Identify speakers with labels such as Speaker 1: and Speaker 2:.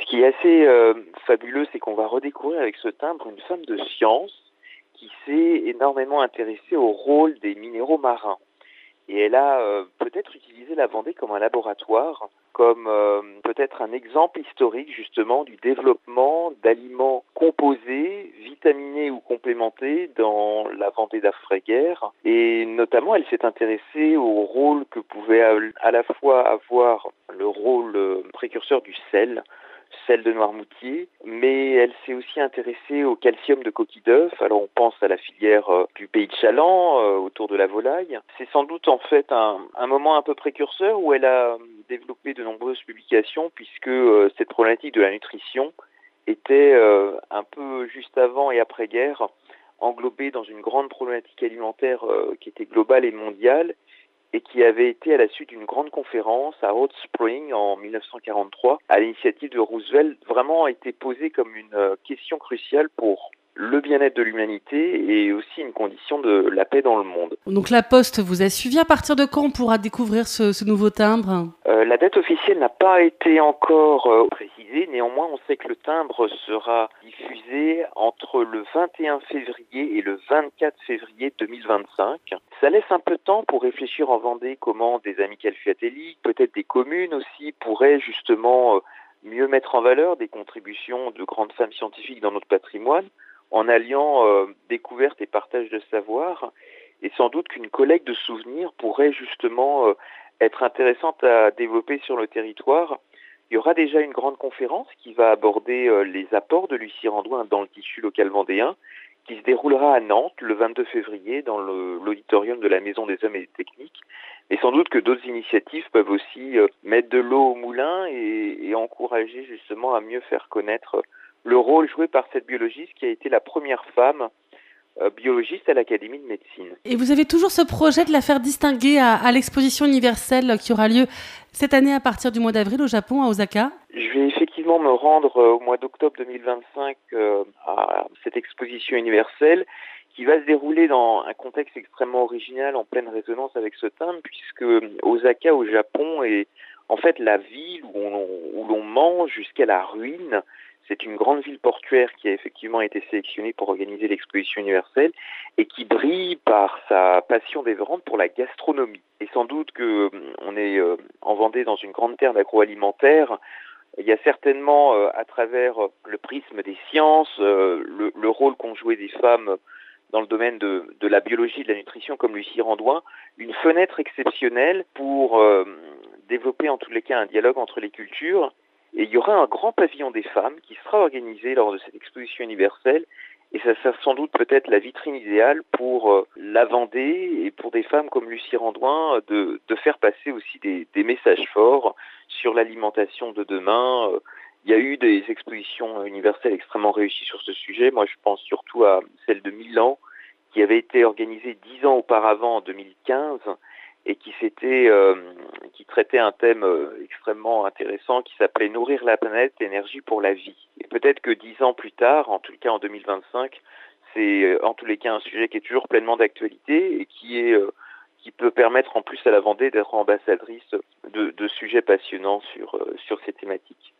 Speaker 1: Ce qui est assez fabuleux, c'est qu'on va redécouvrir avec ce timbre une femme de science qui s'est énormément intéressée au rôle des minéraux marins. Et elle a peut-être utilisé la Vendée comme un laboratoire, comme peut-être un exemple historique justement du développement d'aliments composés, vitaminés ou complémentés dans la Vendée d'après-guerre. Et notamment, elle s'est intéressée au rôle que pouvait à la fois avoir le rôle précurseur du sel de Noirmoutier, mais elle s'est aussi intéressée au calcium de coquille d'œuf. Alors on pense à la filière du pays de Chaland, autour de la volaille. C'est sans doute en fait un moment un peu précurseur où elle a développé de nombreuses publications puisque cette problématique de la nutrition était un peu juste avant et après-guerre englobée dans une grande problématique alimentaire qui était globale et mondiale et qui avait été à la suite d'une grande conférence à Hot Spring en 1943, à l'initiative de Roosevelt, vraiment été posée comme une question cruciale pour le bien-être de l'humanité et aussi une condition de la paix dans le monde.
Speaker 2: Donc la Poste vous a suivi. À partir de quand on pourra découvrir ce nouveau timbre ?
Speaker 1: La date officielle n'a pas été encore précisée. Néanmoins, on sait que le timbre sera diffusé entre le 21 février et le 24 février 2025. Ça laisse un peu de temps pour réfléchir en Vendée comment des amicales philatéliques, peut-être des communes aussi, pourraient justement mieux mettre en valeur des contributions de grandes femmes scientifiques dans notre patrimoine, en alliant découverte et partage de savoir. Et sans doute qu'une collecte de souvenirs pourrait justement être intéressante à développer sur le territoire. Il y aura déjà une grande conférence qui va aborder les apports de Lucie Randouin dans le tissu local vendéen, qui se déroulera à Nantes le 22 février dans l'auditorium de la Maison des Hommes et des Techniques. Et sans doute que d'autres initiatives peuvent aussi mettre de l'eau au moulin et encourager justement à mieux faire connaître le rôle joué par cette biologiste qui a été la première femme biologiste à l'Académie de médecine.
Speaker 2: Et vous avez toujours ce projet de la faire distinguer à l'exposition universelle qui aura lieu cette année à partir du mois d'avril au Japon, à Osaka ?
Speaker 1: Je vais effectivement me rendre au mois d'octobre 2025 à cette exposition universelle qui va se dérouler dans un contexte extrêmement original en pleine résonance avec ce thème puisque Osaka au Japon est en fait la ville où l'on mange jusqu'à la ruine. C'est une grande ville portuaire qui a effectivement été sélectionnée pour organiser l'exposition universelle et qui brille par sa passion dévorante pour la gastronomie. Et sans doute que on est en Vendée dans une grande terre d'agroalimentaire. Il y a certainement, à travers le prisme des sciences, le rôle qu'ont joué des femmes dans le domaine de la biologie et de la nutrition, comme Lucie Randouin, une fenêtre exceptionnelle pour développer en tous les cas un dialogue entre les cultures. Et il y aura un grand pavillon des femmes qui sera organisé lors de cette exposition universelle. Et ça sera sans doute peut-être la vitrine idéale pour la Vendée et pour des femmes comme Lucie Randouin de faire passer aussi des messages forts sur l'alimentation de demain. Il y a eu des expositions universelles extrêmement réussies sur ce sujet. Moi, je pense surtout à celle de Milan, qui avait été organisée 10 ans auparavant, en 2015, et qui traitait un thème extrêmement intéressant qui s'appelait Nourrir la planète, énergie pour la vie. Et peut-être que 10 ans plus tard, en tout cas en 2025, c'est en tous les cas un sujet qui est toujours pleinement d'actualité et qui peut permettre en plus à la Vendée d'être ambassadrice de sujets passionnants sur ces thématiques.